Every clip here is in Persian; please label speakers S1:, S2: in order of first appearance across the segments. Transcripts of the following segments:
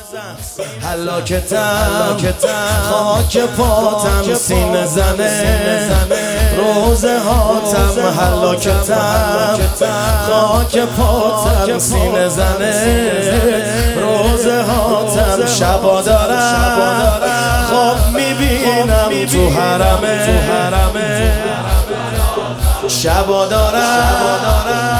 S1: هلاکتم خاک پاتم سینه زنه روزه هاتم هلاکتم خاک پاتم سینه زنه روزه هاتم شبا دارم خواب میبینم تو حرمه شبا دارم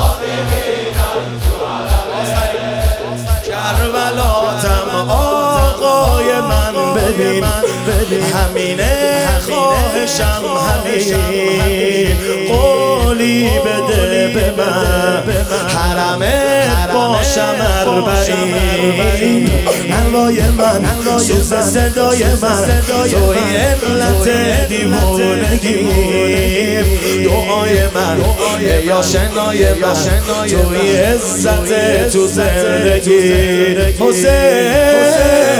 S1: کربلاتم آقای من ببین همینه خواهشم همین قولی بده به من حرمت باشم اربعین انوای من سوز صدای من توی علت دیوانگی دعای من یا شنای من توی عزت تو زندگی حسین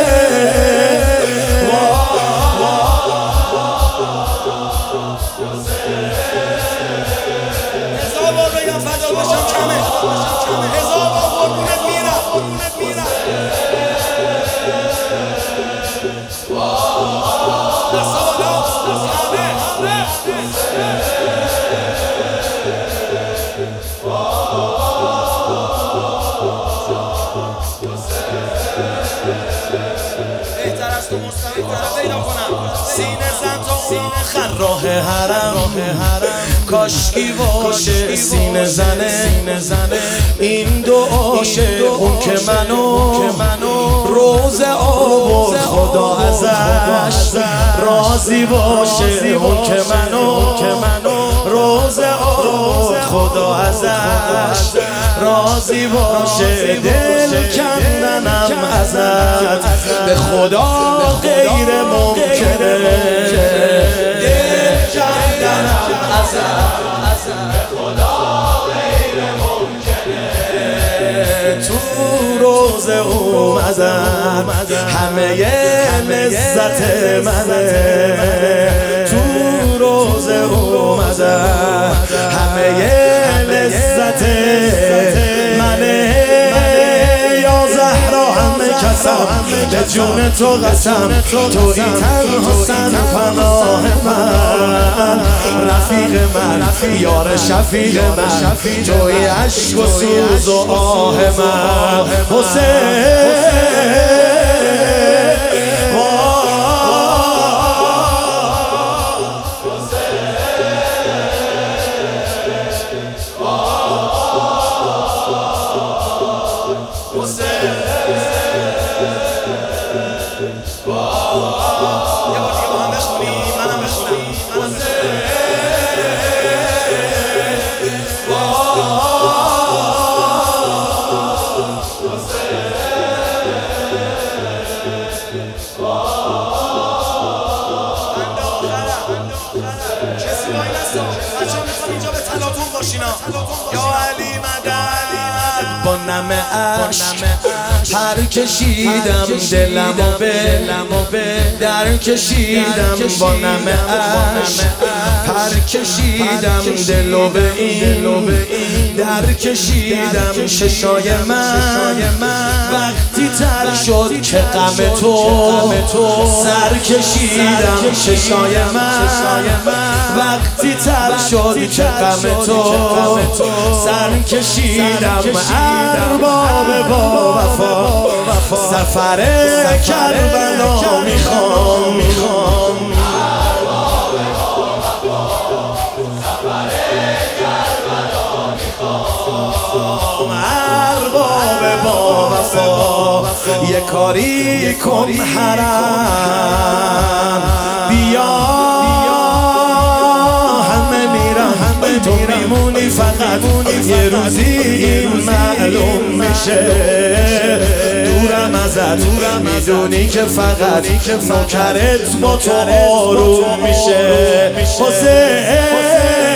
S1: سینه زن تا راه حرم کاشکی باشه سینه زنه این دعاشه اون که منو روز آورد خدا ازش راضی باشه اون که منو روز آورد خدا ازش راضی باشه دل کندنم ازت به خدا غیر ممکنه دل کندنم ازت به خدا غیر ممکنه تو روز اومدم همه لذت منه تو روز اومدم همه لذت منه یا زهرا همه کسم به جون تو قسم توی تنها سن پناه من رفیق من یار شفیق من توی عشق و سوز و آه من حسین یا علی مدد با نم عشق پر کشیدم دلمو به در کشیدم با نم عشق پر کشیدم دلو به این در کشیدم چشای من وقتی تر شد که غم تو سر کشیدم چشای من وقتی تر شد که غم تو سر کشیدم ارباب با وفا سفر کربلا میخوام ارباب با وفا یه کاری کن حرم بیا همه میرن تو میمونی فقط یه روزی معلوم میشه دورم ازت میدونی که فقط نوکرت با تو آروم میشه حسین